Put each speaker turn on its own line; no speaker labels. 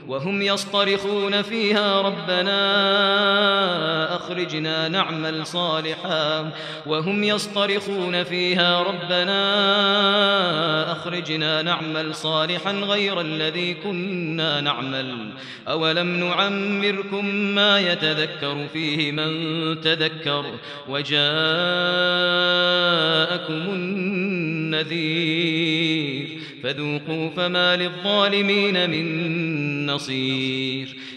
وهم يصطرخون فيها ربنا أخرجنا نعمل صالحا وهم يصطرخون فيها ربنا أخرجنا نعمل صالحا غير الذي كنا نعمل أولم نعمركم ما يتذكر فيه من تذكر وجاءكم النذير فذوقوا فما للظالمين من نصير